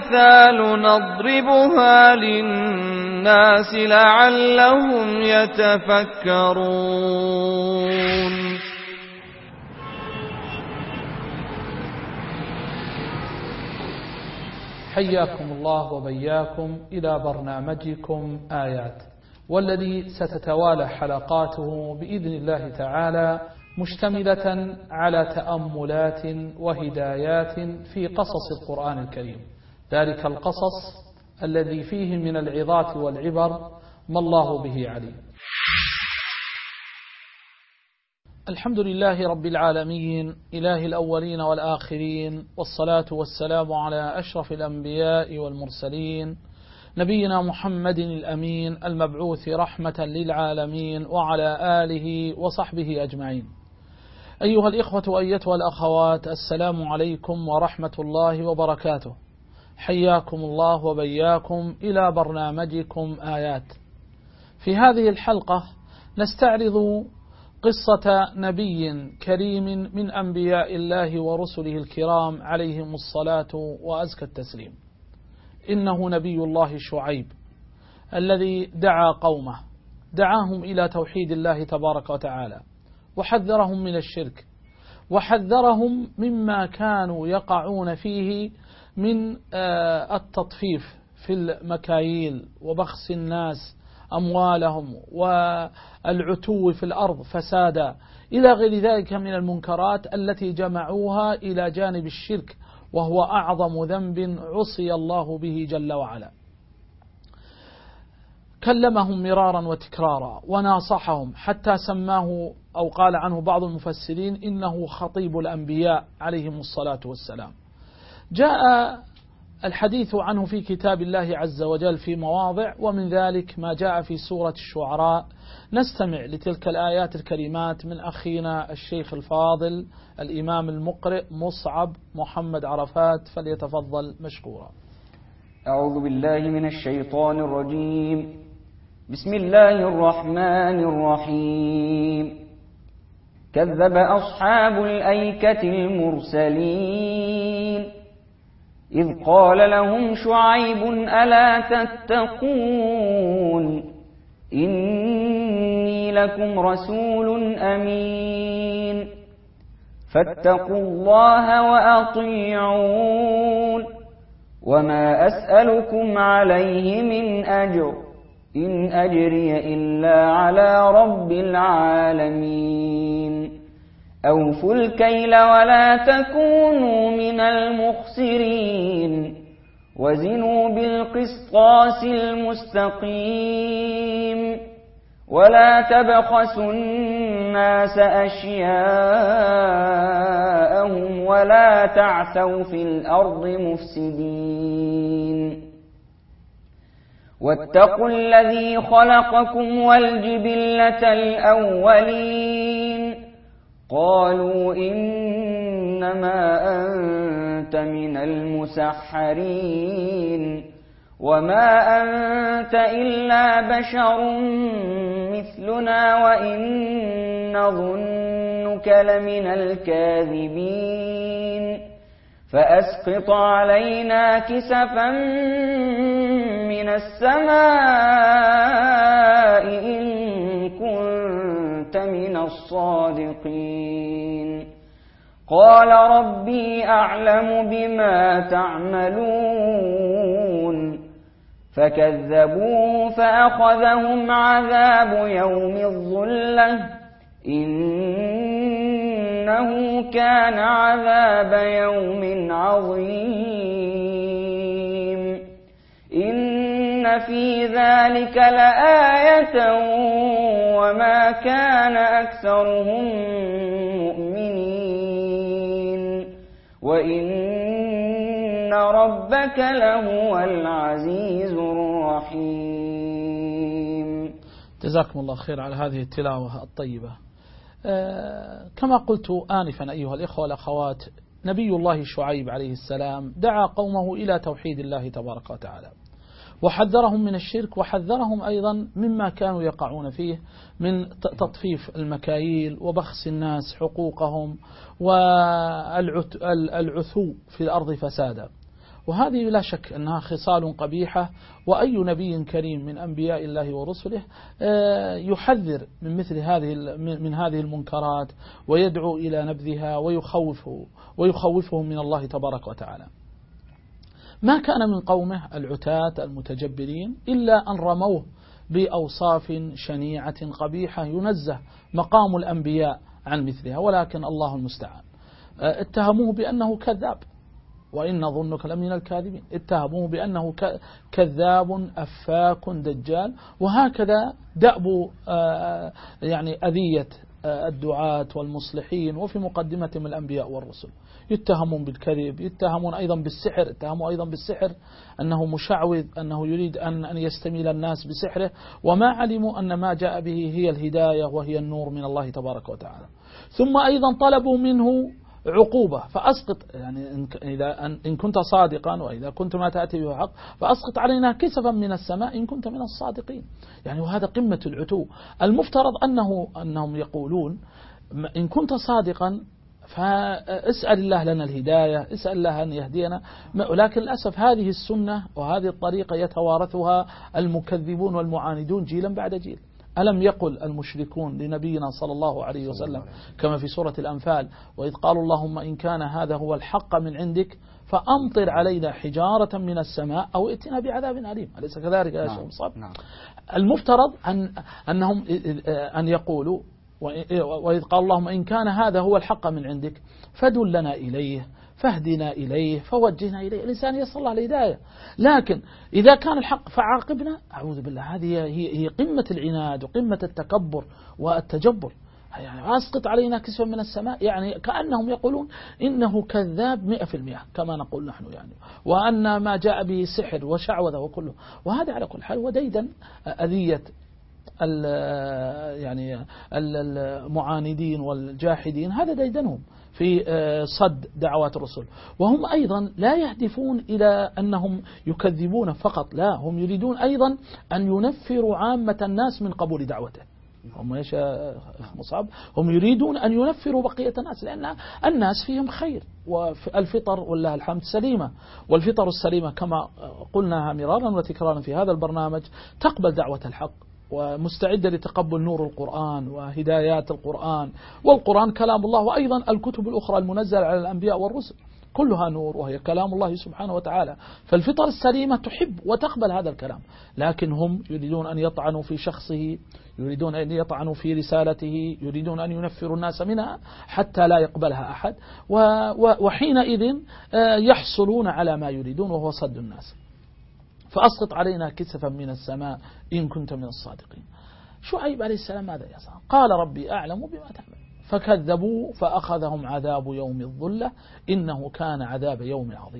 الأمثال نضربها للناس لعلهم يتفكرون. حياكم الله وبياكم إلى برنامجكم آيات، والذي ستتوالى حلقاته بإذن الله تعالى مشتملة على تأملات وهدايات في قصص القرآن الكريم، ذلك القصص الذي فيه من العظات والعبر ما الله به عليم. الحمد لله رب العالمين، إله الأولين والآخرين، والصلاة والسلام على أشرف الأنبياء والمرسلين، نبينا محمد الأمين المبعوث رحمة للعالمين، وعلى آله وصحبه أجمعين. أيها الإخوة وأيتها الأخوات، السلام عليكم ورحمة الله وبركاته. حياكم الله وبياكم إلى برنامجكم آيات. في هذه الحلقة نستعرض قصة نبي كريم من أنبياء الله ورسله الكرام عليهم الصلاة وأزكى التسليم. إنه نبي الله شعيب الذي دعا قومه، دعاهم إلى توحيد الله تبارك وتعالى، وحذرهم من الشرك، وحذرهم مما كانوا يقعون فيه من التطفيف في المكاييل وبخس الناس أموالهم والعتو في الأرض فسادا إلى غير ذلك من المنكرات التي جمعوها إلى جانب الشرك، وهو أعظم ذنب عصي الله به جل وعلا. كلمهم مرارا وتكرارا وناصحهم حتى سماه أو قال عنه بعض المفسرين إنه خطيب الأنبياء عليهم الصلاة والسلام. جاء الحديث عنه في كتاب الله عز وجل في مواضع، ومن ذلك ما جاء في سورة الشعراء. نستمع لتلك الآيات الكريمات من أخينا الشيخ الفاضل الإمام المقرئ مصعب محمد عرفات، فليتفضل مشكورا. أعوذ بالله من الشيطان الرجيم. بسم الله الرحمن الرحيم. كذب أصحاب الأيكة المرسلين إذ قال لهم شعيب ألا تتقون إني لكم رسول أمين فاتقوا الله وأطيعون وما أسألكم عليه من أجر إن أجري إلا على رب العالمين أوفوا الكيل ولا تكونوا من المخسرين وزنوا بالقسطاس المستقيم ولا تبخسوا الناس أشياءهم ولا تعثوا في الأرض مفسدين واتقوا الذي خلقكم والجبلة الأولين قالوا إنما أنت من المسحرين وما أنت إلا بشر مثلنا وإن نظنك لمن الكاذبين فأسقط علينا كسفا من السماء إن كنت من الصادقين قال ربي أعلم بما تعملون فكذبوه فأخذهم عذاب يوم الظلة إنه كان عذاب يوم عظيم إن في ذلك لآية وما كان أكثرهم مؤمنين وإن ربك لهو العزيز الرحيم. جزاكم الله خير على هذه التلاوة الطيبة. كما قلت آنفا أيها الإخوة والأخوات، نبي الله شعيب عليه السلام دعا قومه إلى توحيد الله تبارك وتعالى، وحذرهم من الشرك، وحذرهم أيضا مما كانوا يقعون فيه من تطفيف المكاييل وبخس الناس حقوقهم والعثو في الأرض فسادا. وهذه لا شك أنها خصال قبيحة، وأي نبي كريم من أنبياء الله ورسله يحذر من مثل هذه المنكرات ويدعو إلى نبذها ويخوفهم من الله تبارك وتعالى. ما كان من قومه العتاة المتجبرين إلا أن رموه بأوصاف شنيعة قبيحة ينزه مقام الأنبياء عن مثلها، ولكن الله المستعان. اتهموه بأنه كذاب، وإن ظنك لمن الكاذبين. اتهموه بأنه كذاب أفاك دجال، وهكذا دأب يعني أذية الدعاة والمصلحين، وفي مقدمتهم الأنبياء والرسل. يتهمون بالكذب، يتهمون أيضا بالسحر، اتهموا أيضا بالسحر أنه مشعوذ، أنه يريد أن يستميل الناس بسحره، وما علموا أن ما جاء به هي الهداية وهي النور من الله تبارك وتعالى. ثم أيضا طلبوا منه عقوبة، فأسقط يعني إن كنت صادقا، وإذا كنت ما تأتي به حق فأسقط علينا كسفا من السماء إن كنت من الصادقين. يعني وهذا قمة العتو. المفترض أنهم يقولون إن كنت صادقا فاسأل الله لنا الهداية، اسأل الله أن يهدينا. ولكن للأسف هذه السنة وهذه الطريقة يتوارثها المكذبون والمعاندون جيلا بعد جيل. ألم يقل المشركون لنبينا صلى الله عليه وسلم كما في سورة الأنفال: وإذ قالوا اللهم إن كان هذا هو الحق من عندك فأمطر علينا حجارة من السماء أو ائتنا بعذاب أليم. أليس كذلك يا شيخ مصعب؟ المفترض أن يقولوا وإذ قال اللهم إن كان هذا هو الحق من عندك فدلنا إليه، فاهدنا إليه، فوجهنا إليه. الإنسان يصل الله الهداية. لكن إذا كان الحق فعاقبنا، أعوذ بالله، هذه هي قمة العناد وقمة التكبر والتجبر. يعني أسقط علينا كسفا من السماء، يعني كأنهم يقولون إنه كذاب 100% كما نقول نحن، يعني وأن ما جاء به سحر وشعوذة وكله. وهذا على كل حال وديدا أذية يعني المعاندين والجاحدين، هذا ديدنهم في صد دعوات الرسل. وهم أيضا لا يهدفون إلى أنهم يكذبون فقط، لا، هم يريدون أيضا أن ينفروا عامة الناس من قبول دعوته. هم ايش مصعب؟ هم يريدون أن ينفروا بقية الناس، لأن الناس فيهم خير، والفطر والله الحمد سليمة. والفطر السليمة كما قلناها مرارا وتكرارا في هذا البرنامج تقبل دعوة الحق، ومستعدة لتقبل نور القرآن وهدايات القرآن. والقرآن كلام الله، وأيضا الكتب الأخرى المنزلة على الأنبياء والرسل كلها نور وهي كلام الله سبحانه وتعالى. فالفطر السليمة تحب وتقبل هذا الكلام، لكن هم يريدون أن يطعنوا في شخصه، يريدون أن يطعنوا في رسالته، يريدون أن ينفروا الناس منها حتى لا يقبلها أحد، وحينئذ يحصلون على ما يريدون وهو صد الناس. فأسقط علينا كسفا من السماء إن كنت من الصادقين. شعيب عليه السلام ماذا يصنع؟ قال ربي أعلم بما تعمل. فكذبوا فأخذهم عذاب يوم الظلة إنه كان عذاب يوم عظيم.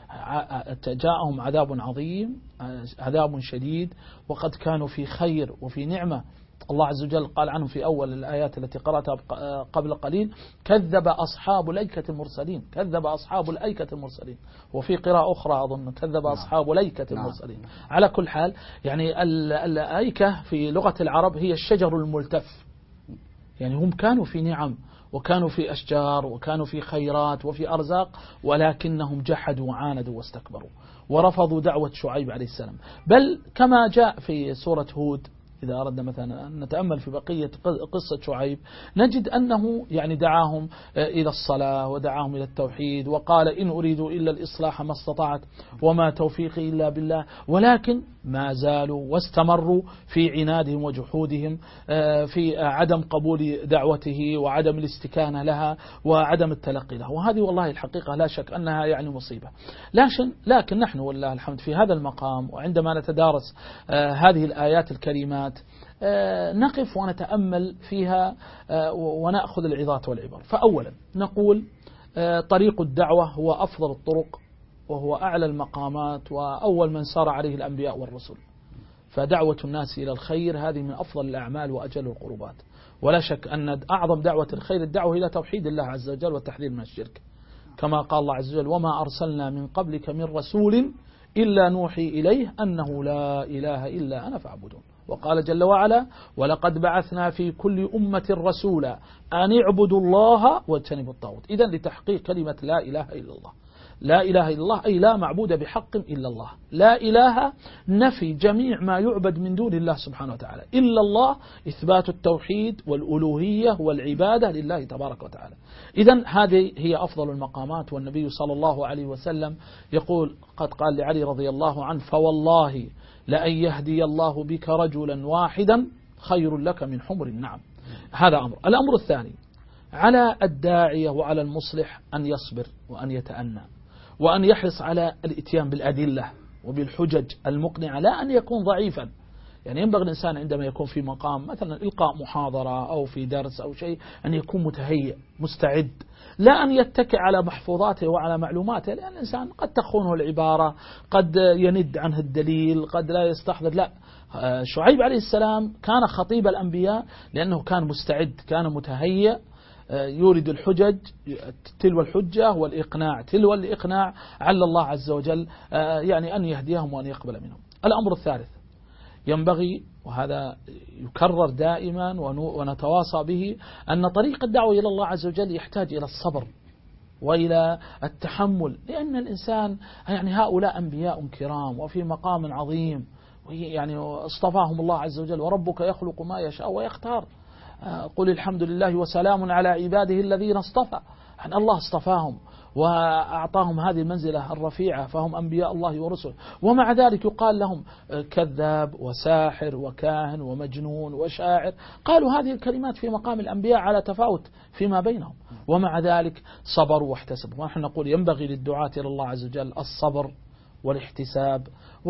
جاءهم عذاب عظيم، عذاب شديد، وقد كانوا في خير وفي نعمة. الله عز وجل قال عنه في أول الآيات التي قرأتها قبل قليل: كذب أصحاب الأيكة المرسلين. كذب أصحاب الأيكة المرسلين. وفي قراءة أخرى أظن كذب أصحاب الأيكة المرسلين. على كل حال يعني الأيكة في لغة العرب هي الشجر الملتف. يعني هم كانوا في نعم وكانوا في أشجار وكانوا في خيرات وفي أرزاق، ولكنهم جحدوا وعاندوا واستكبروا ورفضوا دعوة شعيب عليه السلام. بل كما جاء في سورة هود، إذا أردنا مثلا أن نتأمل في بقية قصة شعيب نجد أنه يعني دعاهم إلى الصلاة ودعاهم إلى التوحيد، وقال إن أريد إلا الإصلاح ما استطعت وما توفيقي إلا بالله. ولكن ما زالوا واستمروا في عنادهم وجحودهم، في عدم قبول دعوته وعدم الاستكانة لها وعدم التلقي لها. وهذه والله الحقيقة لا شك أنها يعني مصيبة. لكن نحن والله الحمد في هذا المقام وعندما نتدارس هذه الآيات الكريمات نقف ونتأمل فيها ونأخذ العظات والعبر. فأولا نقول طريق الدعوة هو أفضل الطرق وهو أعلى المقامات وأول من سار عليه الأنبياء والرسل. فدعوة الناس إلى الخير هذه من أفضل الأعمال وأجل القربات. ولا شك أن أعظم دعوة الخير الدعوة إلى توحيد الله عز وجل والتحذير من الشرك، كما قال الله عز وجل: وما أرسلنا من قبلك من رسول إلا نوحي إليه أنه لا إله إلا أنا فاعبدون. وقال جل وعلا: ولقد بعثنا في كل أمة رسولا أن اعبدوا الله واجتنبوا الطاغوت. إذن لتحقيق كلمة لا إله إلا الله. لا إله إلا الله أي لا معبود بحق إلا الله. لا إله نفي جميع ما يعبد من دون الله سبحانه وتعالى، إلا الله إثبات التوحيد والألوهية والعبادة لله تبارك وتعالى. إذن هذه هي أفضل المقامات. والنبي صلى الله عليه وسلم يقول، قد قال لعلي رضي الله عنه: فوالله لأن يهدي الله بك رجلا واحدا خير لك من حمر النعم. هذا أمر. الأمر الثاني، على الداعية وعلى المصلح أن يصبر وأن يتأنى وأن يحرص على الإتيان بالأدلة وبالحجج المقنعة، لا أن يكون ضعيفا. يعني ينبغي الإنسان عندما يكون في مقام مثلا إلقاء محاضرة أو في درس أو شيء أن يكون متهيئ مستعد، لا أن يتكئ على محفوظاته وعلى معلوماته، لأن الإنسان قد تخونه العبارة، قد يند عنه الدليل، قد لا يستحضر. لا، شعيب عليه السلام كان خطيب الأنبياء لأنه كان مستعد، كان متهيئ، يورد الحجج تلو الحجة والإقناع تلو الإقناع، على الله عز وجل يعني أن يهديهم وأن يقبل منهم. الأمر الثالث، ينبغي، وهذا يكرر دائما ونتواصى به، أن طريق الدعوة إلى الله عز وجل يحتاج إلى الصبر وإلى التحمل، لأن الإنسان يعني هؤلاء أنبياء كرام وفي مقام عظيم، يعني اصطفاهم الله عز وجل، وربك يخلق ما يشاء ويختار. قل الحمد لله وسلام على عباده الذين اصطفى. يعني الله اصطفاهم وأعطاهم هذه المنزلة الرفيعة، فهم أنبياء الله ورسله، ومع ذلك يقال لهم كذاب وساحر وكاهن ومجنون وشاعر. قالوا هذه الكلمات في مقام الأنبياء على تفاوت فيما بينهم، ومع ذلك صبروا واحتسبوا. ونحن نقول ينبغي للدعاة إلى الله عز وجل الصبر والاحتساب،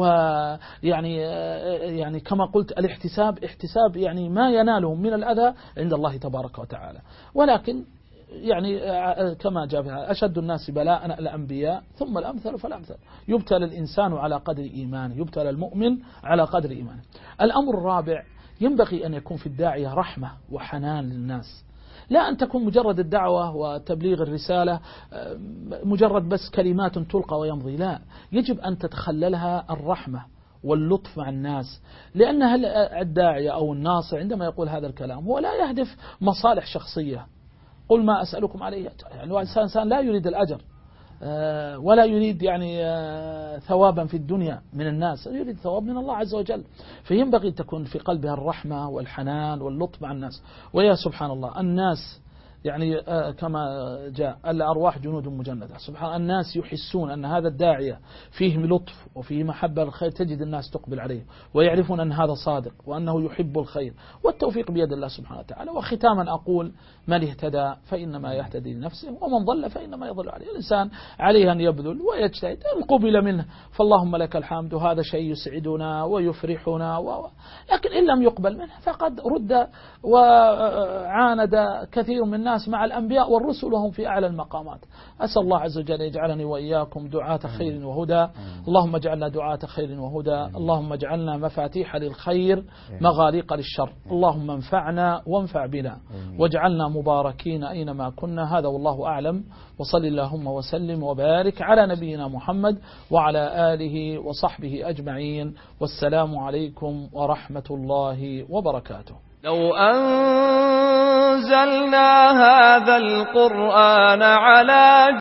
ويعني كما قلت الاحتساب احتساب يعني ما ينالهم من الأذى عند الله تبارك وتعالى. ولكن يعني كما جاء أشد الناس بلاء الأنبياء ثم الأمثل فالأمثل. يبتلى الإنسان على قدر إيمانه، يبتلى المؤمن على قدر إيمانه. الأمر الرابع، ينبغي أن يكون في الداعية رحمة وحنان للناس، لا أن تكون مجرد الدعوة وتبليغ الرسالة مجرد بس كلمات تلقى ويمضي، لا، يجب أن تتخللها الرحمة واللطف مع الناس، لأن الداعية أو الناصر عندما يقول هذا الكلام هو لا يهدف مصالح شخصية. قل ما أسألكم عليه، يعني الإنسان لا يريد الأجر ولا يريد يعني ثوابا في الدنيا من الناس، يريد ثواب من الله عز وجل. فينبغي أن تكون في قلبها الرحمة والحنان واللطف مع الناس. ويا سبحان الله، الناس يعني كما جاء الأرواح جنود مجندة، سبحان الناس يحسون أن هذا الداعية فيه لطف وفيه محبة الخير، تجد الناس تقبل عليه ويعرفون أن هذا صادق وأنه يحب الخير، والتوفيق بيد الله سبحانه وتعالى. وختاما أقول: من اهتدى فإنما يهتدي لنفسه، ومن ضل فإنما يضل عليه. الإنسان عليه أن يبذل ويجتهد، إن قبل منه فاللهم لك الحمد، وهذا شيء يسعدنا ويفرحنا، لكن إن لم يقبل منه فقد رد وعاند كثير من الناس مع الأنبياء والرسل وهم في أعلى المقامات. أسأل الله عز وجل يجعلني وإياكم دعاة خير وهدى. اللهم اجعلنا دعاة خير وهدى. اللهم اجعلنا مفاتيح للخير مغاليق للشر. اللهم انفعنا وانفع بنا، واجعلنا مباركين أينما كنا. هذا والله أعلم، وصل اللهم وسلم وبارك على نبينا محمد وعلى آله وصحبه أجمعين، والسلام عليكم ورحمة الله وبركاته. لو أنزلنا هذا القرآن على